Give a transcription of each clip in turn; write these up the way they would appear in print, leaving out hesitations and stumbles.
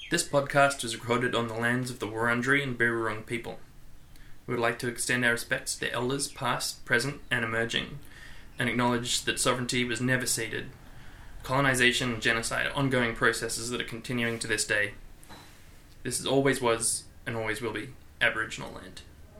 This podcast was recorded on the lands of the Wurundjeri and Birrarung people. We would like to extend our respects to elders past, present and emerging, and acknowledge that sovereignty was never ceded. Colonisation and genocide are ongoing processes that are continuing to this day. This always was and always will be Aboriginal land.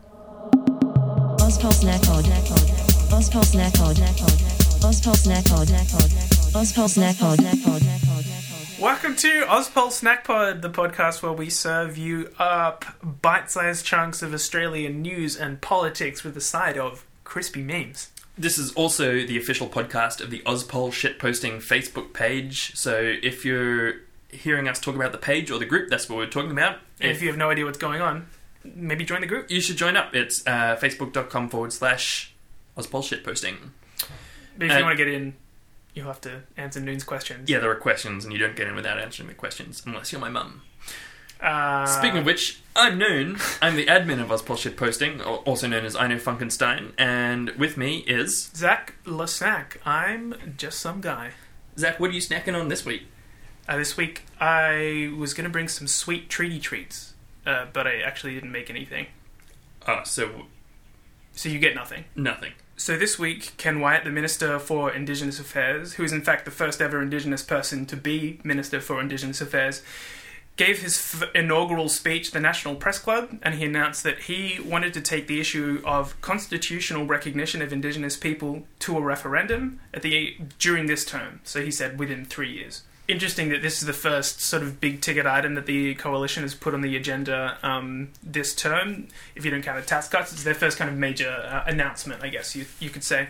Welcome to Ozpol Snack Pod, the podcast where we serve you up bite-sized chunks of Australian news and politics with a side of crispy memes. This is also the official podcast of the Ozpol Shitposting Facebook page, so if you're hearing us talk about the page or the group, that's what we're talking about. And if you have no idea what's going on, maybe join the group. You should join up. It's facebook.com/Ozpol Shitposting. But if you want to get in, you'll have to answer Noon's questions. Yeah, there are questions, and you don't get in without answering the questions, unless you're my mum. Speaking of which, I'm Noon. I'm the admin of Ozpol Shitposting, also known as I Know Funkenstein, and with me is... Zach LaSnack. I'm just some guy. Zach, what are you snacking on this week? This week, I was going to bring some sweet treaty treats, but I actually didn't make anything. So you get nothing? Nothing. So this week, Ken Wyatt, the Minister for Indigenous Affairs, who is in fact the first ever Indigenous person to be Minister for Indigenous Affairs, gave his inaugural speech at the National Press Club, and he announced that he wanted to take the issue of constitutional recognition of Indigenous people to a referendum during this term. So he said within 3 years. Interesting that this is the first sort of big-ticket item that the Coalition has put on the agenda this term. If you don't count the tax cuts, it's their first kind of major announcement, I guess you could say.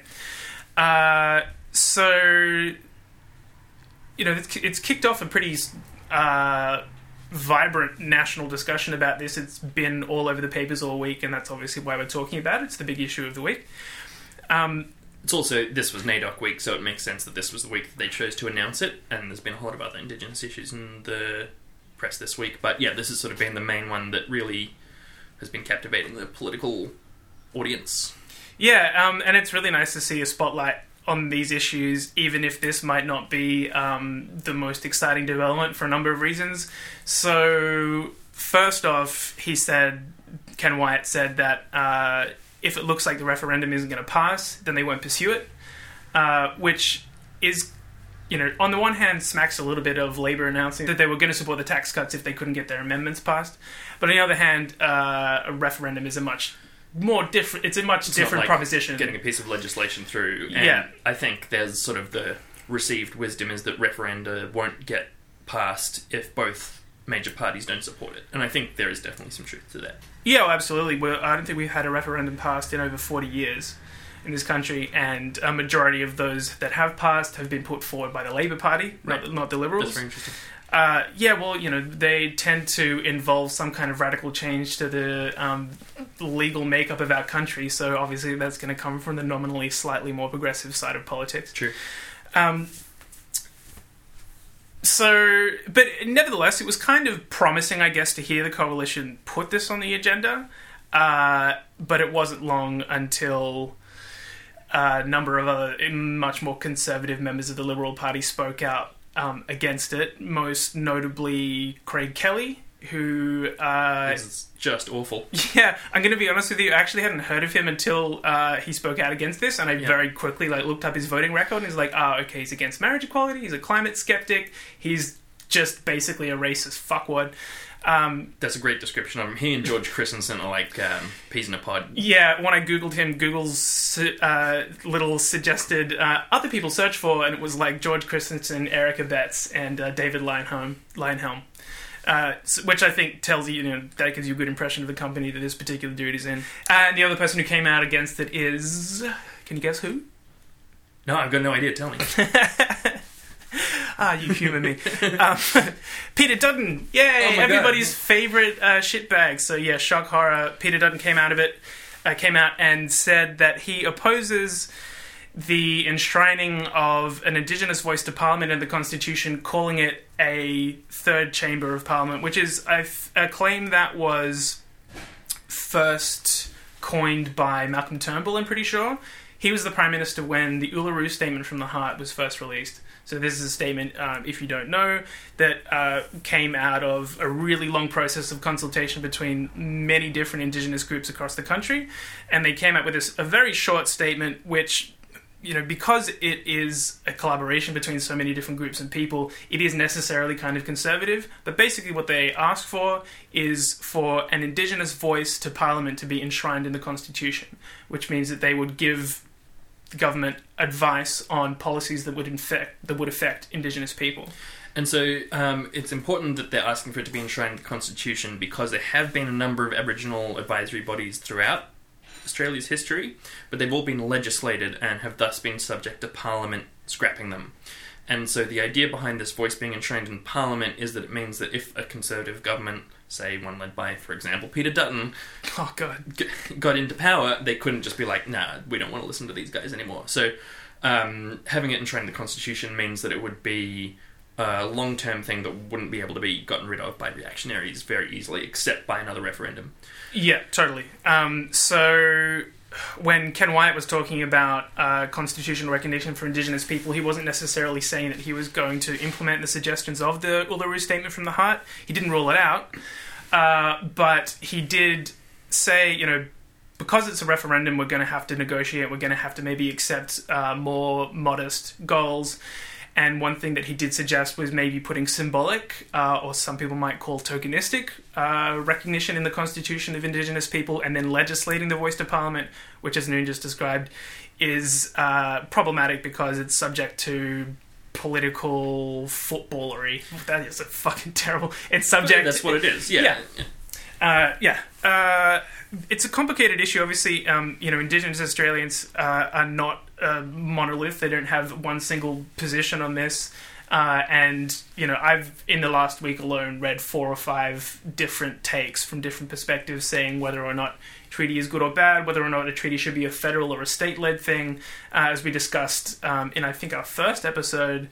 So, you know, it's kicked off a pretty vibrant national discussion about this. It's been all over the papers all week, and that's obviously why we're talking about it. It's the big issue of the week. It's also, this was NAIDOC week, so it makes sense that this was the week that they chose to announce it, and there's been a whole lot of other Indigenous issues in the press this week, but yeah, this has sort of been the main one that really has been captivating the political audience. Yeah, and it's really nice to see a spotlight on these issues, even if this might not be the most exciting development for a number of reasons. So, first off, Ken Wyatt said that if it looks like the referendum isn't going to pass, then they won't pursue it, which is, you know, on the one hand smacks a little bit of Labour announcing that they were going to support the tax cuts if they couldn't get their amendments passed. But on the other hand, a referendum is a much different proposition. Getting a piece of legislation through. And yeah. I think there's sort of the received wisdom is that referenda won't get passed if both major parties don't support it. And I think there is definitely some truth to that. Yeah, well, absolutely. I don't think we've had a referendum passed in over 40 years in this country, and a majority of those that have passed have been put forward by the Labour Party, right. not the Liberals. That's very interesting. Yeah, well, you know, they tend to involve some kind of radical change to the legal makeup of our country, so obviously that's going to come from the nominally slightly more progressive side of politics. True. But nevertheless, it was kind of promising, I guess, to hear the Coalition put this on the agenda, but it wasn't long until a number of other much more conservative members of the Liberal Party spoke out against it, most notably Craig Kelly, who... This is just awful. Yeah, I'm going to be honest with you, I actually hadn't heard of him until he spoke out against this, and I very quickly looked up his voting record, and he's like, okay, he's against marriage equality, he's a climate skeptic, he's just basically a racist fuckwad. That's a great description of him. He and George Christensen are like peas in a pod. Yeah, when I googled him, Google's little suggested other people search for, and it was like George Christensen, Erica Betts, and David Leyonhjelm. Which I think tells you, that gives you a good impression of the company that this particular dude is in. And the other person who came out against it is... Can you guess who? No, I've got no idea. Tell me. You humour me. Peter Dutton. Yay! Oh everybody's favourite shitbag. So yeah, shock horror. Peter Dutton came out and said that he opposes the enshrining of an Indigenous voice to Parliament in the Constitution, calling it a third chamber of Parliament, which is a claim that was first coined by Malcolm Turnbull, I'm pretty sure. He was the Prime Minister when the Uluru Statement from the Heart was first released. So this is a statement, if you don't know, that came out of a really long process of consultation between many different Indigenous groups across the country. And they came out with a very short statement which, because it is a collaboration between so many different groups and people, it is necessarily kind of conservative. But basically what they ask for is for an Indigenous voice to Parliament to be enshrined in the Constitution, which means that they would give the government advice on policies that would affect Indigenous people. And so it's important that they're asking for it to be enshrined in the Constitution because there have been a number of Aboriginal advisory bodies throughout Australia's history, but they've all been legislated and have thus been subject to Parliament scrapping them. And so the idea behind this voice being enshrined in Parliament is that it means that if a Conservative government, say one led by, for example, Peter Dutton, got into power, they couldn't just be like, nah, we don't want to listen to these guys anymore. So having it enshrined in the Constitution means that it would be a long-term thing that wouldn't be able to be gotten rid of by reactionaries very easily, except by another referendum. Yeah, totally. So when Ken Wyatt was talking about constitutional recognition for Indigenous people, he wasn't necessarily saying that he was going to implement the suggestions of the Uluru Statement from the Heart. He didn't rule it out. But he did say, because it's a referendum, we're going to have to negotiate, we're going to have to maybe accept more modest goals. And one thing that he did suggest was maybe putting symbolic, or some people might call tokenistic, recognition in the Constitution of Indigenous people, and then legislating the voice to Parliament, which, as Noon just described, is problematic because it's subject to political footballery. That is a fucking terrible... It's subject... That's what it is, yeah. It's a complicated issue. Obviously, Indigenous Australians are not a monolith. They don't have one single position on this. And I've, in the last week alone, read 4 or 5 different takes from different perspectives saying whether or not treaty is good or bad, whether or not a treaty should be a federal or a state-led thing. As we discussed in, I think, our first episode,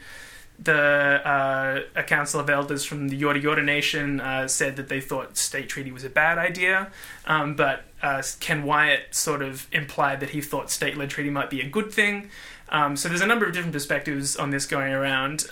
a council of elders from the Yorta Yorta Nation said that they thought state treaty was a bad idea, but Ken Wyatt sort of implied that he thought state-led treaty might be a good thing. So there's a number of different perspectives on this going around.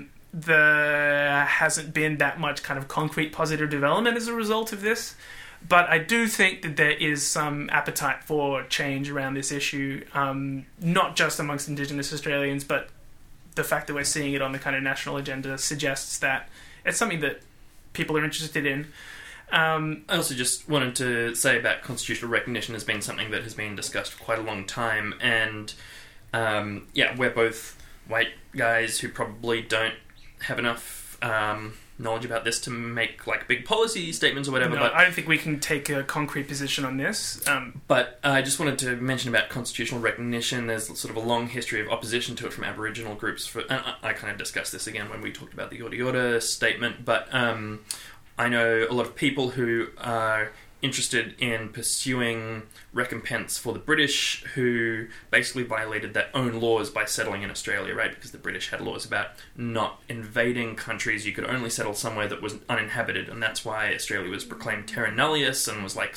There hasn't been that much kind of concrete positive development as a result of this, but I do think that there is some appetite for change around this issue, not just amongst Indigenous Australians, but the fact that we're seeing it on the kind of national agenda suggests that it's something that people are interested in. I also just wanted to say about constitutional recognition has been something that has been discussed for quite a long time, and we're both white guys who probably don't have enough knowledge about this to make big policy statements or whatever. No, but I don't think we can take a concrete position on this. But I just wanted to mention about constitutional recognition. There's sort of a long history of opposition to it from Aboriginal groups. And I kind of discussed this again when we talked about the Yorta Yorta statement. But I know a lot of people who are interested in pursuing recompense for the British who basically violated their own laws by settling in Australia, right? Because the British had laws about not invading countries. You could only settle somewhere that was uninhabited, and that's why Australia was proclaimed terra nullius and was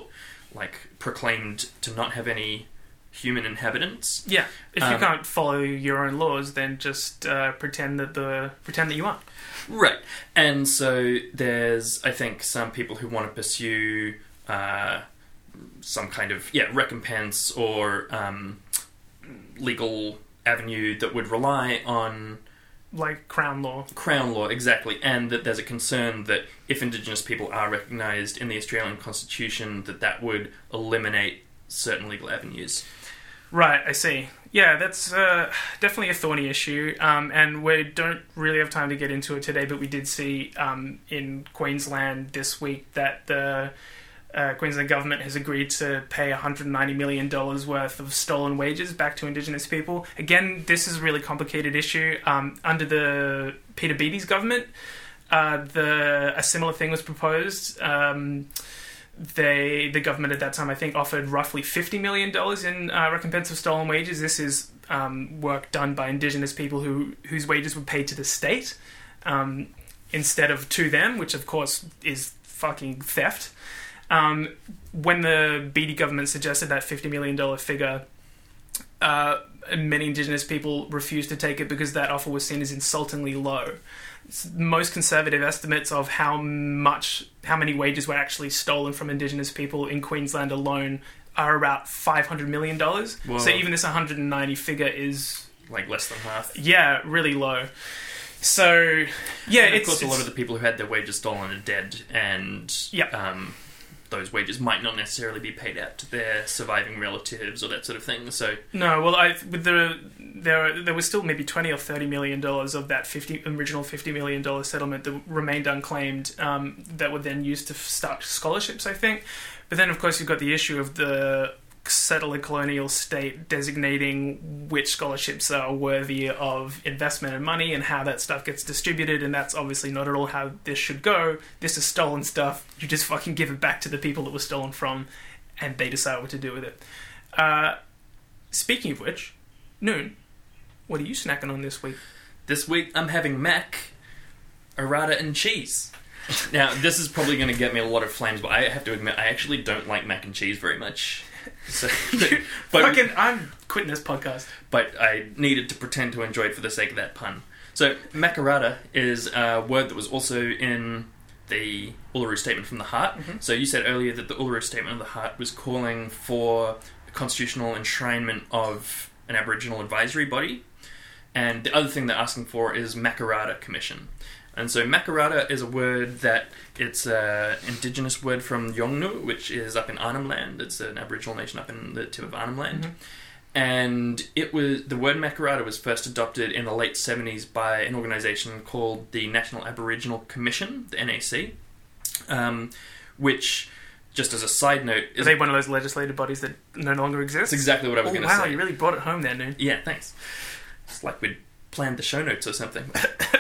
proclaimed to not have any human inhabitants. Yeah, if you can't follow your own laws, then just pretend that you aren't. Right, and so there's, I think, some people who want to pursue some kind of recompense or legal avenue that would rely on Crown law. Crown law, exactly, and that there's a concern that if Indigenous people are recognised in the Australian Constitution, that would eliminate certain legal avenues. Right, I see. Yeah, that's definitely a thorny issue, and we don't really have time to get into it today, but we did see in Queensland this week that the Queensland government has agreed to pay $190 million worth of stolen wages back to Indigenous people. Again, this is a really complicated issue. Under the Peter Beattie's government, a similar thing was proposed. The government at that time, I think, offered roughly $50 million in recompense of stolen wages. This is work done by Indigenous people whose wages were paid to the state instead of to them, which of course is fucking theft. When the Beattie government suggested that $50 million figure, many Indigenous people refused to take it because that offer was seen as insultingly low. Most conservative estimates of how many wages were actually stolen from Indigenous people in Queensland alone are about $500 million. Whoa. So even this 190 figure is... like less than half. Yeah, really low. So, yeah, and of course, a lot of the people who had their wages stolen are dead, and those wages might not necessarily be paid out to their surviving relatives or that sort of thing. So no, well, there was still maybe $20 or $30 million of that original $50 million settlement that remained unclaimed, that were then used to start scholarships, I think. But then, of course, you've got the issue of the settler colonial state designating which scholarships are worthy of investment and money and how that stuff gets distributed, and that's obviously not at all how this should go. This is stolen stuff. You just fucking give it back to the people it was stolen from, and they decide what to do with it. Speaking of which, Noon, what are you snacking on this week? This week I'm having mac, arrata and cheese. Now, this is probably going to get me a lot of flames, but I have to admit, I actually don't like mac and cheese very much. So, I'm quitting this podcast. But I needed to pretend to enjoy it for the sake of that pun. So, makarata is a word that was also in the Uluru Statement from the Heart. Mm-hmm. So you said earlier that the Uluru Statement of the Heart was calling for a constitutional enshrinement of an Aboriginal advisory body. And the other thing they're asking for is Makarata Commission. And so Makarata is a word that it's an indigenous word from Yolngu, which is up in Arnhem Land. It's an Aboriginal nation up in the tip of Arnhem Land. Mm-hmm. And the word Makarata was first adopted in the late 70s by an organisation called the National Aboriginal Commission, the NAC, which, just as a side note... Are they one of those legislative bodies that no longer exist? That's exactly what I was going to say. Wow, you really brought it home there, Noon. Yeah, thanks. It's like we'd planned the show notes or something.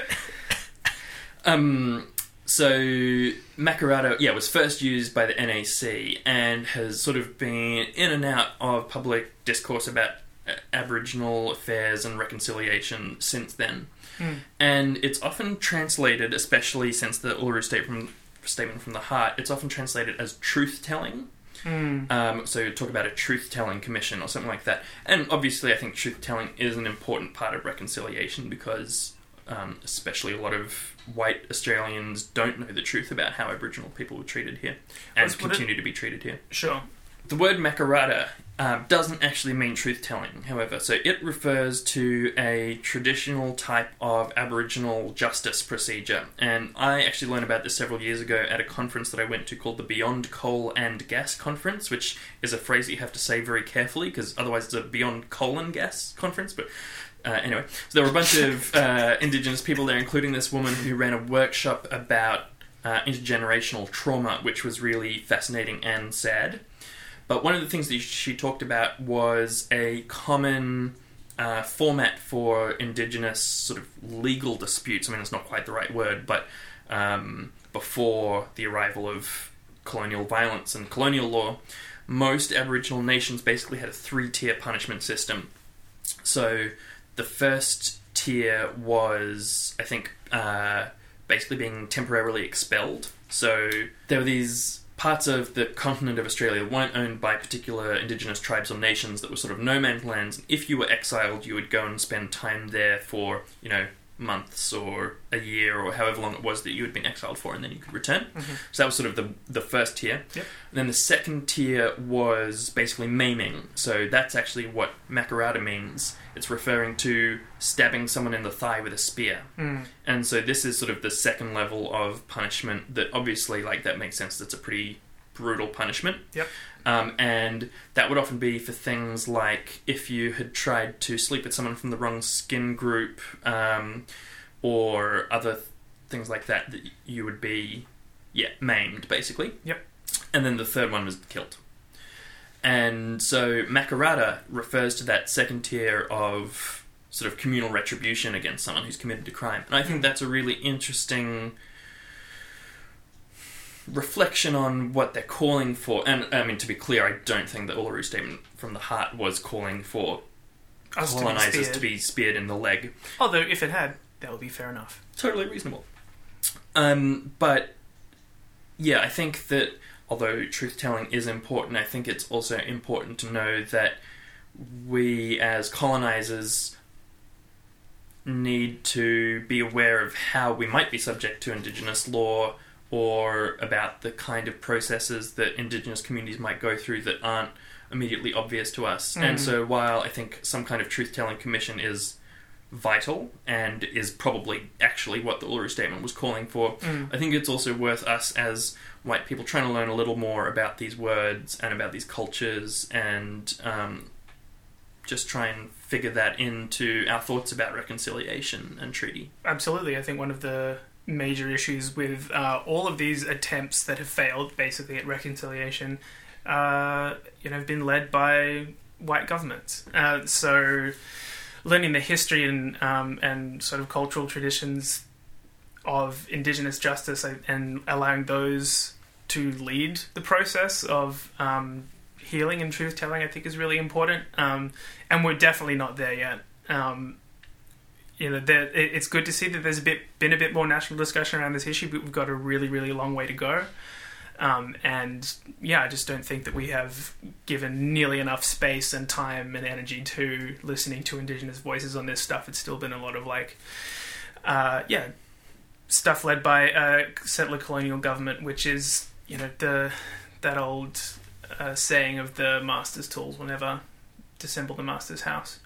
So Makarata, was first used by the NAC and has sort of been in and out of public discourse about Aboriginal affairs and reconciliation since then. And it's often translated, especially since the Uluru Statement from the Heart, it's often translated as truth-telling. So talk about a truth-telling commission or something like that. And obviously I think truth-telling is an important part of reconciliation because... especially a lot of white Australians don't know the truth about how Aboriginal people were treated here and continue to be treated here. Sure. The word Makarata doesn't actually mean truth-telling, however. So it refers to a traditional type of Aboriginal justice procedure. And I actually learned about this several years ago at a conference that I went to called the Beyond Coal and Gas Conference, which is a phrase that you have to say very carefully because otherwise it's a Beyond Coal and Gas Conference, but... anyway, so there were a bunch of Indigenous people there, including this woman who ran a workshop about intergenerational trauma, which was really fascinating and sad. But one of the things that she talked about was a common format for Indigenous sort of legal disputes. I mean, it's not quite the right word, but before the arrival of colonial violence and colonial law, most Aboriginal nations basically had a 3-tier punishment system. So... the first tier was, I think, basically being temporarily expelled. So there were these parts of the continent of Australia that weren't owned by particular Indigenous tribes or nations that were sort of no man's lands. If you were exiled, you would go and spend time there for, months or a year or however long it was that you had been exiled for, and then you could return. Mm-hmm. So that was sort of the first tier. Yep. And then the second tier was basically maiming. So that's actually what Makarata means. It's referring to stabbing someone in the thigh with a spear. And so this is sort of the second level of punishment that obviously, that makes sense. That's a pretty brutal punishment. Yep. And that would often be for things like if you had tried to sleep with someone from the wrong skin group, or other things like that you would be, maimed, basically. Yep. And then the third one was killed. And so Makarata refers to that second tier of sort of communal retribution against someone who's committed a crime. And I think that's a really interesting... reflection on what they're calling for. And I mean, to be clear, I don't think the Uluru Statement from the Heart was calling for colonisers to be speared in the leg. Although if it had, that would be fair enough. Totally reasonable. But yeah, I think that although truth-telling is important, I think it's also important to know that we as colonizers need to be aware of how we might be subject to Indigenous law, or about the kind of processes that Indigenous communities might go through that aren't immediately obvious to us. And so while I think some kind of truth-telling commission is vital and is probably actually what the Uluru Statement was calling for, I think it's also worth us as white people trying to learn a little more about these words and about these cultures, and just try and figure that into our thoughts about reconciliation and treaty. Absolutely. I think one of the major issues with all of these attempts that have failed, basically, at reconciliation, have been led by white governments. So learning the history and sort of cultural traditions of Indigenous justice and allowing those to lead the process of healing and truth-telling, I think, is really important. And we're definitely not there yet. It's good to see that there's been a bit more national discussion around this issue, but we've got a really, really long way to go. I just don't think that we have given nearly enough space and time and energy to listening to Indigenous voices on this stuff. It's still been a lot of stuff led by a settler colonial government, which is, that old saying of the master's tools will never dissemble the master's house.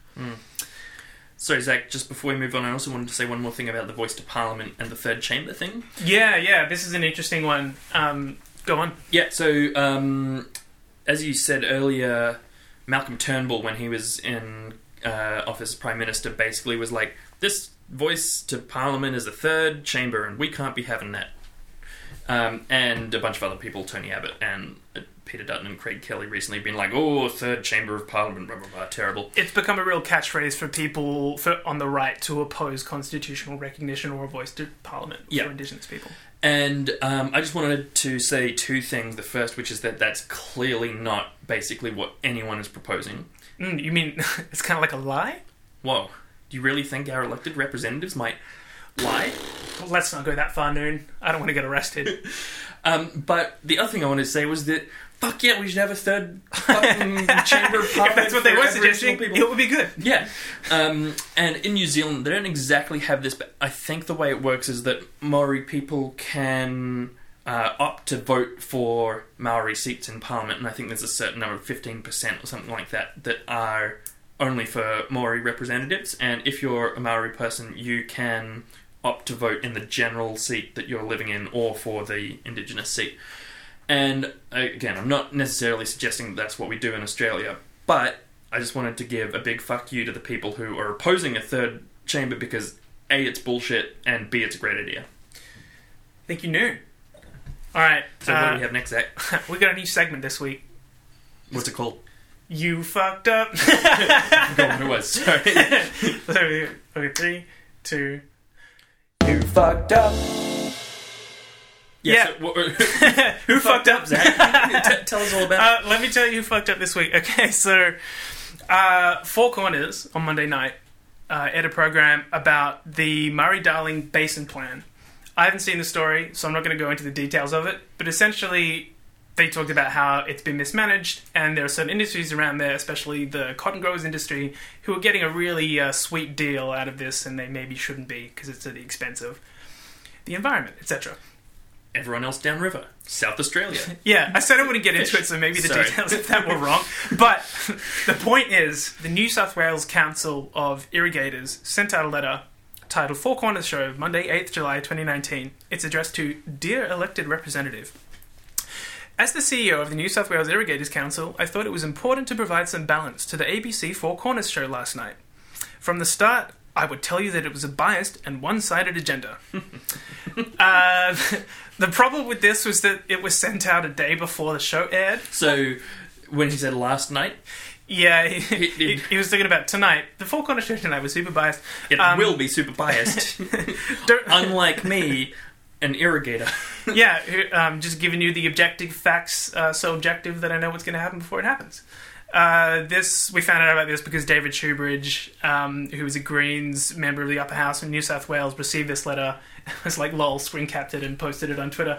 Sorry, Zach, just before we move on, I also wanted to say one more thing about the Voice to Parliament and the third chamber thing. Yeah, this is an interesting one. Go on. Yeah, so as you said earlier, Malcolm Turnbull, when he was in office as Prime Minister, basically was like, this Voice to Parliament is a third chamber and we can't be having that. And a bunch of other people, Tony Abbott and Peter Dutton and Craig Kelly, recently been like, oh, third chamber of Parliament, blah, blah, blah, terrible. It's become a real catchphrase for people on the right to oppose constitutional recognition or a voice to Parliament for Indigenous people. And I just wanted to say two things. The first, which is that that's clearly not basically what anyone is proposing. You mean it's kind of like a lie? Whoa. Do you really think our elected representatives might lie? Well, let's not go that far, Noon. I don't want to get arrested. But the other thing I wanted to say was that, fuck yeah, we should have a third fucking chamber of Parliament. If that's what they were suggesting, it would be good. Yeah. And in New Zealand, they don't exactly have this, but I think the way it works is that Maori people can opt to vote for Maori seats in Parliament, and I think there's a certain number, 15% or something like that, that are only for Maori representatives. And if you're a Maori person, you can opt to vote in the general seat that you're living in or for the Indigenous seat. And again, I'm not necessarily suggesting that's what we do in Australia, but I just wanted to give a big fuck you to the people who are opposing a third chamber because A, it's bullshit, and B, it's a great idea. I think you knew. Alright. So what do we have next, Zach? We got a new segment this week. What's it called? You fucked up. I forgot what it was, sorry. Okay, 3, 2... You fucked up. Yeah. So, who fucked up, Zach? Tell us all about it. Let me tell you who fucked up this week. Okay, so Four Corners on Monday night aired a program about the Murray-Darling Basin Plan. I haven't seen the story, so I'm not going to go into the details of it, but essentially they talked about how it's been mismanaged, and there are certain industries around there, especially the cotton growers industry, who are getting a really sweet deal out of this, and they maybe shouldn't be, because it's at the expense of the environment, etc. Everyone else downriver. South Australia. Yeah, I said I wouldn't get into it, so maybe the details of that were wrong. But the point is, the New South Wales Council of Irrigators sent out a letter titled Four Corners Show, Monday, 8th July 2019. It's addressed to Dear Elected Representative. As the CEO of the New South Wales Irrigators Council, I thought it was important to provide some balance to the ABC Four Corners show last night. From the start, I would tell you that it was a biased and one-sided agenda. The problem with this was that it was sent out a day before the show aired. So, when he said last night... Yeah, he was thinking about tonight. The Four Corners show tonight was super biased. It will be super biased. Unlike me... An irrigator. Yeah, just giving you the objective facts, so objective that I know what's going to happen before it happens. We found out about this because David Shoebridge, who was a Greens member of the upper house in New South Wales, received this letter. It was like, lol, screen capped it and posted it on Twitter.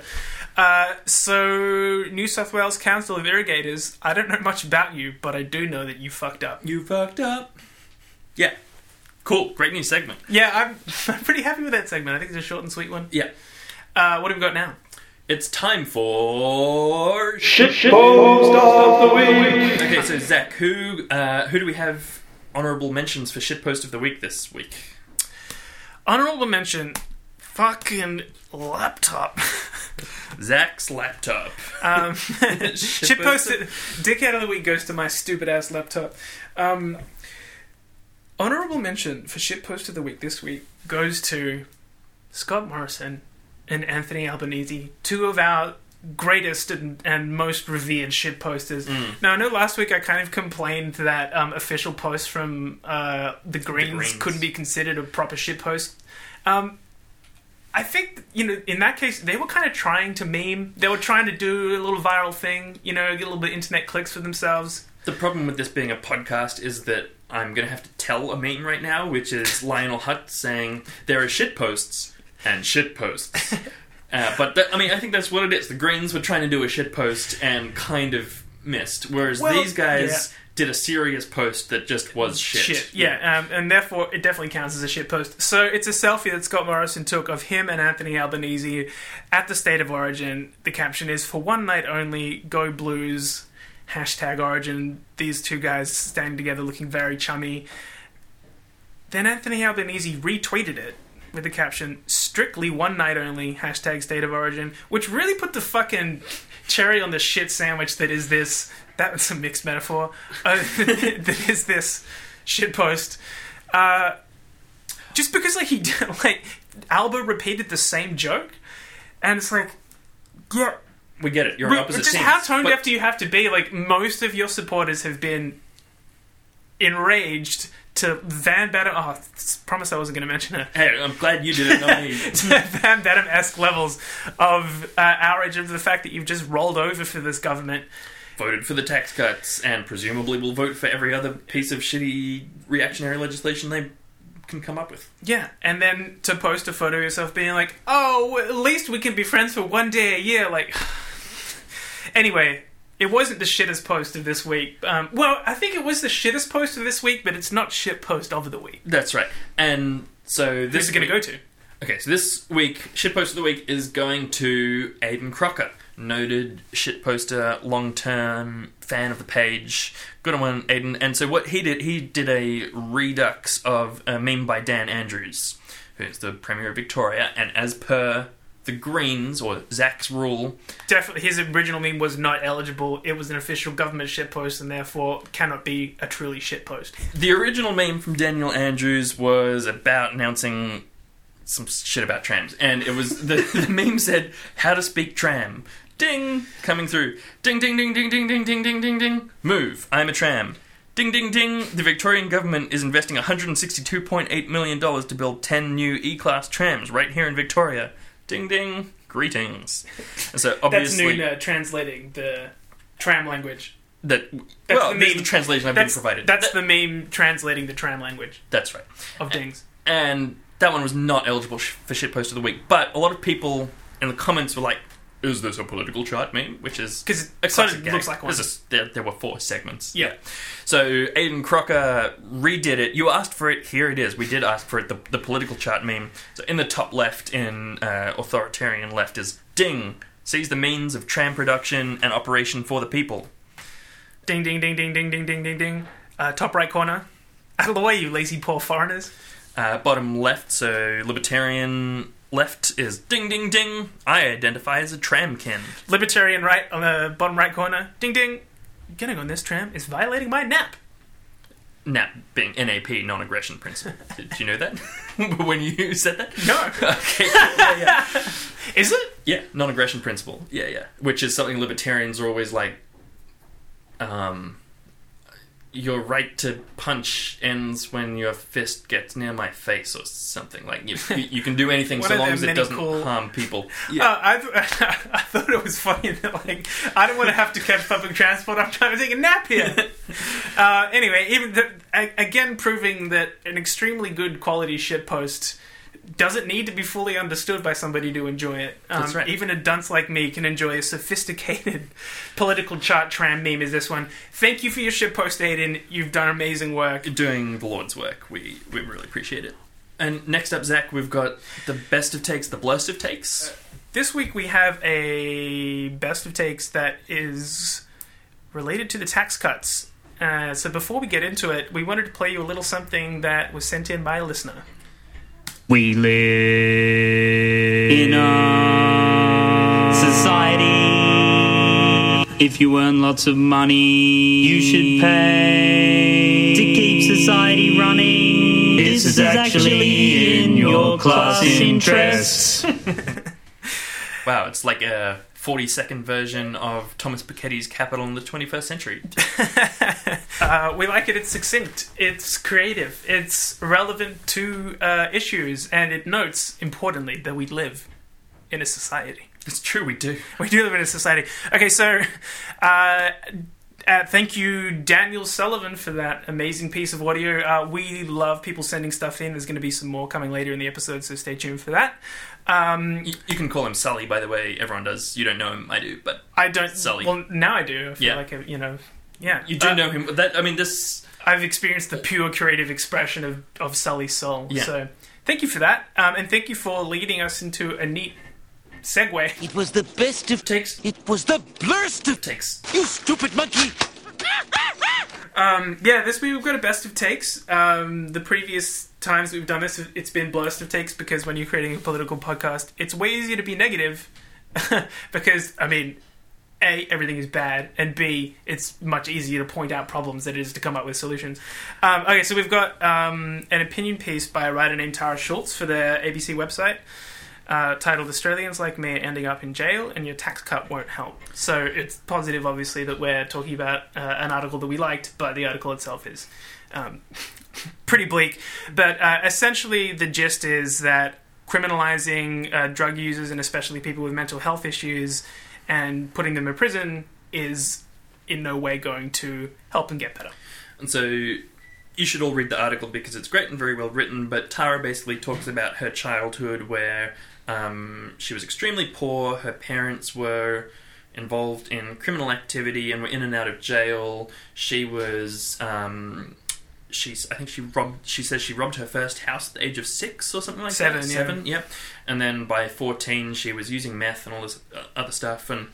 So, New South Wales Council of Irrigators, I don't know much about you, but I do know that you fucked up. You fucked up. Yeah. Cool. Great new segment. Yeah, I'm pretty happy with that segment. I think it's a short and sweet one. Yeah. What have we got now? It's time for Shitpost of the Week. Okay, so Zach, who do we have honourable mentions for Shitpost of the Week this week? Honourable mention, fucking laptop. Zach's laptop. Shitpost, dickhead of the week goes to my stupid ass laptop. Honourable mention for shitpost of the week this week goes to Scott Morrison and Anthony Albanese, two of our greatest and most revered shitposters. Now, I know last week I kind of complained that official posts from the Greens couldn't be considered a proper shitpost. I think, in that case, they were kind of trying to meme. They were trying to do a little viral thing, get a little bit of internet clicks for themselves. The problem with this being a podcast is that I'm going to have to tell a meme right now, which is Lionel Hutt saying, there are shitposts and shitposts. I think that's what it is. The Greens were trying to do a shitpost and kind of missed, whereas these guys did a serious post that just was shit. And therefore it definitely counts as a shit post. So it's a selfie that Scott Morrison took of him and Anthony Albanese at the State of Origin. The caption is, "For one night only, go Blues, #Origin." These two guys standing together looking very chummy. Then Anthony Albanese retweeted it with the caption, "Strictly one night only, #State of Origin," which really put the fucking cherry on the shit sandwich that is this. That was a mixed metaphor. That is this shitpost. Just because he did, Alba repeated the same joke, and it's like, yeah, we get it. You're on opposite just teams. How tone deaf do you have to be? Most of your supporters have been enraged to Van Batten. Oh, promise I wasn't going to mention her. Hey, I'm glad you did it, not me. To Van Batten-esque levels of outrage of the fact that you've just rolled over for this government. Voted for the tax cuts, and presumably will vote for every other piece of shitty reactionary legislation they can come up with. Yeah, and then to post a photo of yourself being like, oh, at least we can be friends for one day a year. Anyway, it wasn't the shittest post of this week. I think it was the shittest post of this week, but it's not shit post of the week. That's right. And so this is going to go to. Okay, so this week, shitpost of the week is going to Aidan Crocker, noted shitposter, long-term fan of the page. Good one, Aidan. And so what he did a redux of a meme by Dan Andrews, who's the Premier of Victoria, and as per the Greens, or Zach's rule... Definitely, his original meme was not eligible. It was an official government shitpost, and therefore cannot be a truly shitpost. The original meme from Daniel Andrews was about announcing some shit about trams, and it was the meme said, "How to speak tram." Ding, coming through. Ding, ding, ding, ding, ding, ding, ding, ding, ding, ding. Move, I'm a tram. Ding, ding, ding. The Victorian government is investing $162.8 million to build 10 new E-Class trams right here in Victoria. Ding, ding. Greetings. And so obviously... That's Noon translating the tram language. That's the translation I've been provided. That's the meme translating the tram language. That's right. Of dings. And that one was not eligible for shitpost of the week, but a lot of people in the comments were like, is this a political chart meme? Which is... Because it sort of looks like one. There were 4 segments. Yeah. So Aidan Crocker redid it. You asked for it. Here it is. We did ask for it. The political chart meme. So in the top left, in authoritarian left, is ding. Sees the means of tram production and operation for the people. Ding, ding, ding, ding, ding, ding, ding, ding, ding. Top right corner. Out of the way, you lazy poor foreigners. Bottom left, so libertarian... Left is ding, ding, ding. I identify as a tramkin. Libertarian right on the bottom right corner. Ding, ding. Getting on this tram is violating my NAP. NAP being NAP, non-aggression principle. Did you know that? When you said that? No. Okay. Yeah. Is it? Yeah, non-aggression principle. Yeah. Which is something libertarians are always like... your right to punch ends when your fist gets near my face or something. Like, you can do anything so long as it doesn't harm people. Yeah. I thought it was funny that, like, I don't want to have to catch public transport. I'm trying to take a nap here. Anyway, again, proving that an extremely good quality shitpost doesn't need to be fully understood by somebody to enjoy it. That's right. Even a dunce like me can enjoy a sophisticated political chart tram meme as this one. Thank you for your shitpost, Aiden. You've done amazing work. You're doing the Lord's work. We really appreciate it. And next up, Zach, we've got the best of takes, the blurst of takes. This week we have a best of takes that is related to the tax cuts. So before we get into it, we wanted to play you a little something that was sent in by a listener. We live in a society. If you earn lots of money, you should pay to keep society running. This is actually in your class interests. Wow, it's like a 40-second version of Thomas Piketty's Capital in the 21st Century. We like it. It's succinct. It's creative. It's relevant to issues. And it notes, importantly, that we live in a society. It's true, we do. We do live in a society. Okay, so thank you, Daniel Sullivan, for that amazing piece of audio. We love people sending stuff in. There's going to be some more coming later in the episode, so stay tuned for that. You can call him Sully, by the way. Everyone does. You don't know him. I do, but I don't. Sully. Well, now I do. I feel like, yeah. You do know him. This... I've experienced the pure creative expression of Sully's soul. Yeah. So thank you for that. And thank you for leading us into a neat segue. It was the best of takes. It was the blurst of takes. You stupid monkey! This week we've got a best of takes. The previous times we've done this, it's been blurst of takes, because when you're creating a political podcast, it's way easier to be negative because, I mean, A, everything is bad, and B, it's much easier to point out problems than it is to come up with solutions. Okay, so we've got an opinion piece by a writer named Tara Schultz for the ABC website, titled Australians Like Me Are Ending Up in Jail and Your Tax Cut Won't Help. So it's positive, obviously, that we're talking about an article that we liked, but the article itself is pretty bleak. But essentially the gist is that criminalising drug users, and especially people with mental health issues, and putting them in prison is in no way going to help them get better. And so you should all read the article because it's great and very well written, but Tara basically talks about her childhood where she was extremely poor, her parents were involved in criminal activity and were in and out of jail. She was... she says she robbed her first house at the age of 6 or something like that. 7, yeah. And then by 14 she was using meth and all this other stuff. And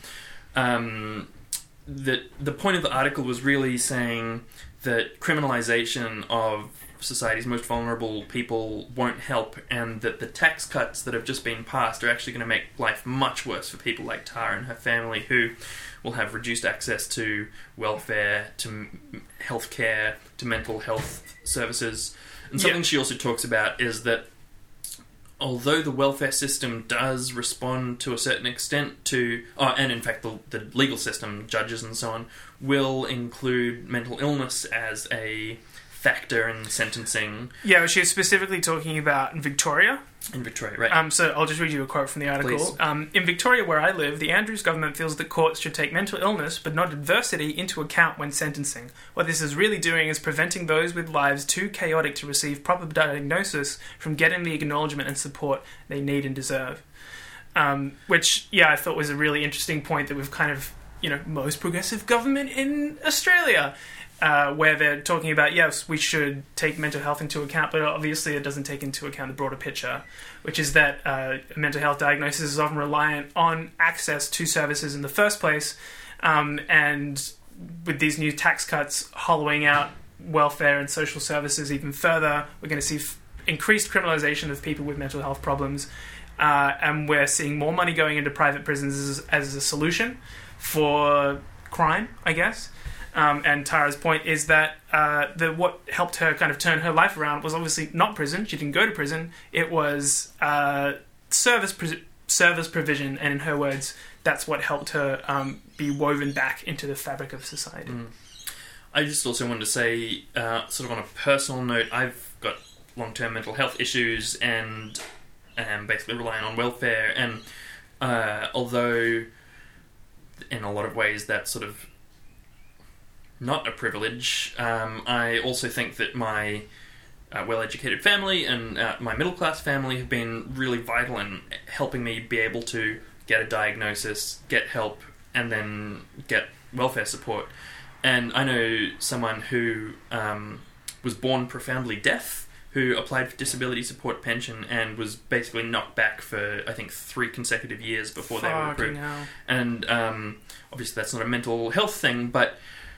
the point of the article was really saying that criminalisation of society's most vulnerable people won't help, and that the tax cuts that have just been passed are actually going to make life much worse for people like Tara and her family, who will have reduced access to welfare, to healthcare, to mental health services. And something she also talks about is that although the welfare system does respond to a certain extent to... and in fact the legal system, judges and so on, will include mental illness as a factor in sentencing. Yeah, she was specifically talking about in Victoria. In Victoria, right. So I'll just read you a quote from the article. In Victoria, where I live, the Andrews government feels that courts should take mental illness, but not adversity, into account when sentencing. What this is really doing is preventing those with lives too chaotic to receive proper diagnosis from getting the acknowledgement and support they need and deserve. Which, I thought was a really interesting point that we've kind of, most progressive government in Australia, where they're talking about, yes, we should take mental health into account, but obviously it doesn't take into account the broader picture, which is that a mental health diagnosis is often reliant on access to services in the first place, and with these new tax cuts hollowing out welfare and social services even further, we're going to see increased criminalisation of people with mental health problems, and we're seeing more money going into private prisons as a solution for crime, I guess. And Tara's point is that what helped her kind of turn her life around was obviously not prison. She didn't go to prison. It was service provision, and in her words, that's what helped her be woven back into the fabric of society. I just also wanted to say, sort of on a personal note, I've got long-term mental health issues and am basically relying on welfare. And although in a lot of ways that's sort of not a privilege, I also think that my well-educated family and my middle-class family have been really vital in helping me be able to get a diagnosis, get help, and then get welfare support. And I know someone who was born profoundly deaf, who applied for disability support pension and was basically knocked back for, I think, 3 consecutive years before they were approved. Hell. And obviously that's not a mental health thing, but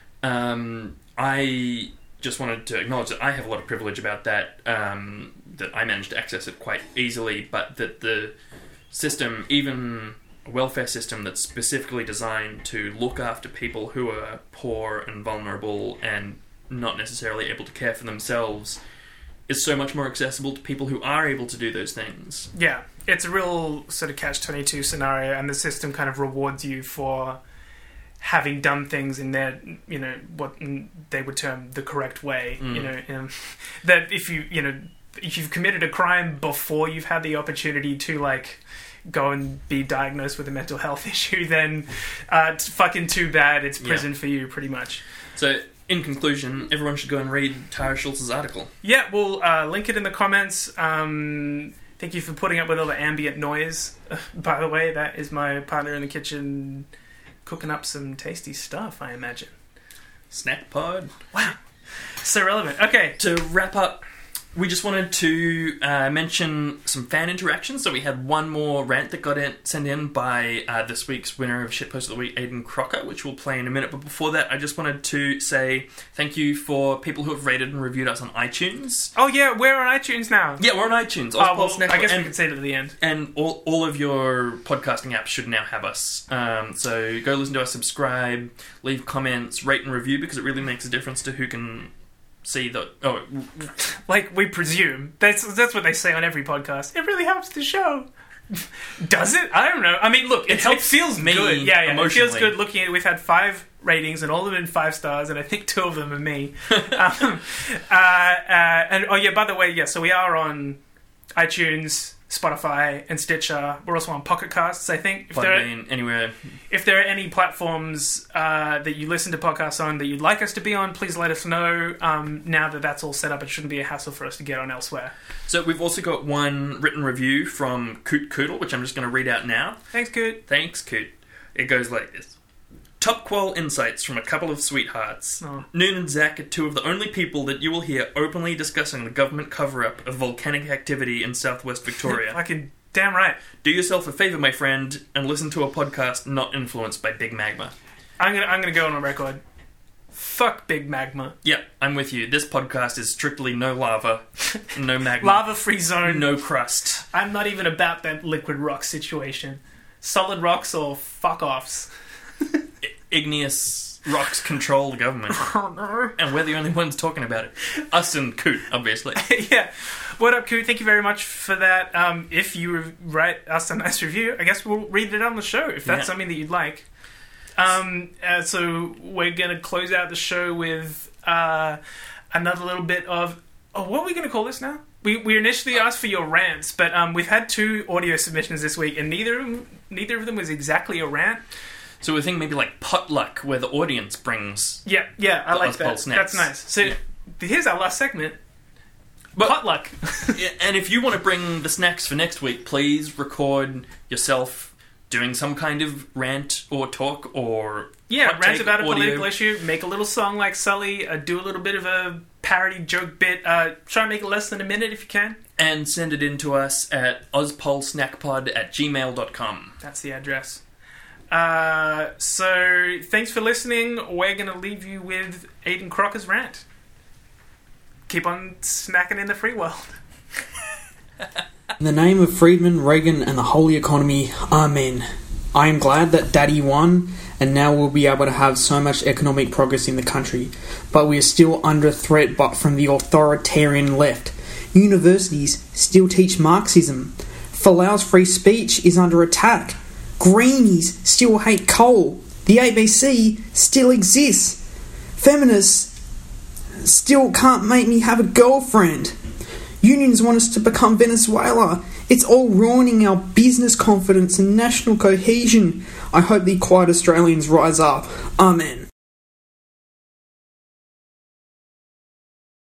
I just wanted to acknowledge that I have a lot of privilege about that, that I managed to access it quite easily, but that the system, even a welfare system that's specifically designed to look after people who are poor and vulnerable and not necessarily able to care for themselves, is so much more accessible to people who are able to do those things. Yeah, it's a real sort of catch-22 scenario, and the system kind of rewards you for having done things in their, you know, what they would term the correct way. You know, that if you've committed a crime before you've had the opportunity to, like, go and be diagnosed with a mental health issue, then it's fucking too bad. It's prison for you, pretty much. So, in conclusion, everyone should go and read Tara Schultz's article. Yeah, we'll link it in the comments. Thank you for putting up with all the ambient noise. By the way, that is my partner in the kitchen cooking up some tasty stuff, I imagine. Snack pod. Wow. So relevant. Okay. To wrap up, we just wanted to mention some fan interactions. So we had one more rant that got sent in by this week's winner of Shitpost of the Week, Aidan Crocker, which we'll play in a minute. But before that, I just wanted to say thank you for people who have rated and reviewed us on iTunes. Oh yeah, we're on iTunes now. Yeah, we're on iTunes. I guess we can say it at the end. And all of your podcasting apps should now have us. So go listen to us, subscribe, leave comments, rate and review, because it really makes a difference to who can see the... Oh, like, we presume. That's what they say on every podcast. It really helps the show. Does it? I don't know. I mean, look, it feels me good. Yeah, emotionally. It feels good looking at it. We've had 5 ratings, and all of them in 5 stars, and I think 2 of them are me. And, oh yeah, by the way, yeah, so we are on iTunes, Spotify, and Stitcher. We're also on Pocket Casts, I think. Anywhere. If there are any platforms that you listen to podcasts on that you'd like us to be on, please let us know. Now that that's all set up, it shouldn't be a hassle for us to get on elsewhere. So we've also got one written review from Coot Koodle, which I'm just going to read out now. Thanks, Coot. Thanks, Coot. It goes like this. Top qual insights from a couple of sweethearts. Oh. Noon and Zach are 2 of the only people that you will hear openly discussing the government cover-up of volcanic activity in southwest Victoria. Fucking damn right. Do yourself a favour, my friend, and listen to a podcast not influenced by Big Magma. I'm gonna go on record. Fuck Big Magma. Yep, I'm with you. This podcast is strictly no lava, no magma. Lava-free zone. No crust. I'm not even about that liquid rock situation. Solid rocks or fuck-offs. Igneous rocks control the government. Oh, no. And we're the only ones talking about it. Us and Coot, obviously. Yeah. What up, Coot? Thank you very much for that. If you write us a nice review, I guess we'll read it on the show, if that's something that you'd like. So we're going to close out the show with another little bit of... Oh, what are we going to call this now? We initially asked for your rants, but we've had 2 audio submissions this week, and neither of them was exactly a rant. So we're thinking maybe like potluck, where the audience brings... Yeah, I like that. Snacks. That's nice. So here's our last segment. Potluck. And if you want to bring the snacks for next week, please record yourself doing some kind of rant or talk or... Yeah, rant about a political issue, make a little song like Sully, do a little bit of a parody joke bit, try and make it less than a minute if you can. And send it in to us at ozpolsnackpod@gmail.com. That's the address. So, thanks for listening. We're going to leave you with Aidan Crocker's rant. Keep on snacking in the free world. In the name of Friedman, Reagan, and the holy economy, Amen. I am glad that Daddy won, and now we'll be able to have so much economic progress in the country. But we are still under threat from the authoritarian left. Universities still teach Marxism. Falau's free speech is under attack. Greenies still hate coal. The ABC still exists. Feminists still can't make me have a girlfriend. Unions want us to become Venezuela. It's all ruining our business confidence and national cohesion. I hope the quiet Australians rise up. Amen.